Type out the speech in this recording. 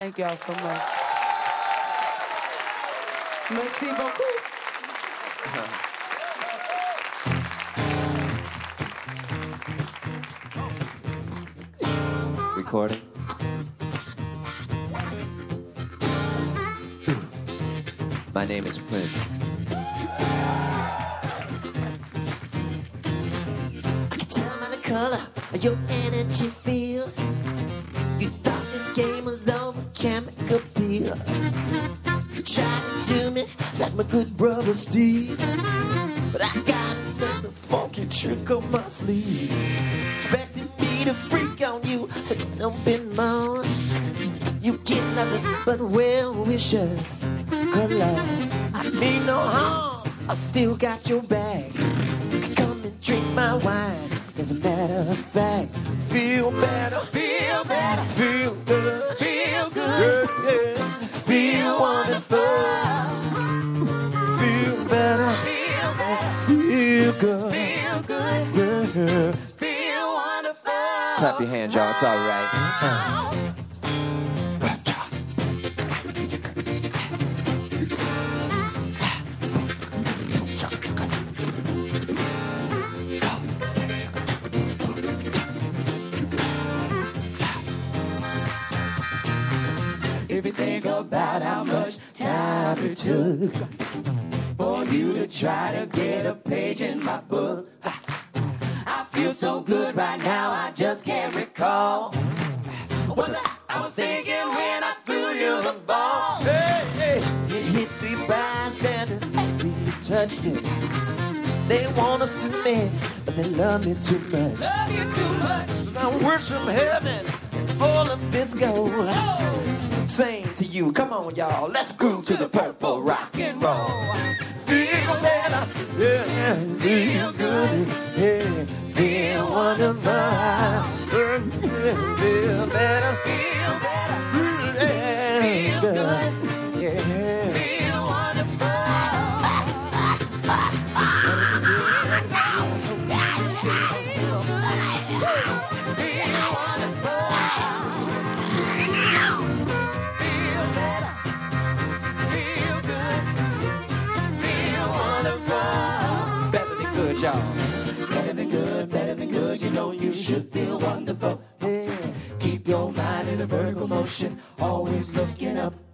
Thank y'all so much. Merci beaucoup. Recording. My name is Prince. I can tell by the color of your energy field. You thought this game was over, chemical peel. You tried to do me like my good brother Steve, but I got another funky trick on my sleeve. Expecting me to freak on you, don't be more. You get nothing but well wishes. Good Lord, I mean no harm, I still got your back. You can come and drink my wine. As a matter of fact, feel better, feel better, feel good, feel good, yes, yes. Feel wonderful, feel better, feel better, feel good, yeah. Feel wonderful. Clap your hands, y'all. It's all right. If you think about how much time it took for you to try to get a page in my book, I feel so good right now, I just can't recall what I was thinking when I threw you the ball. Hey, hey. It hit three bystanders after you touched it. They want to see me, but they love me too much. Love you too much. I worship heaven and all of this gold. Sing to you, come on y'all, let's groove to the purple rock and roll. Feel better, yeah, feel good, yeah, feel wonderful. Feel better, Feel better, yeah, feel good, yeah. feel wonderful. Better than good, you know you should feel wonderful. Yeah. Keep your mind in a vertical motion, always looking up.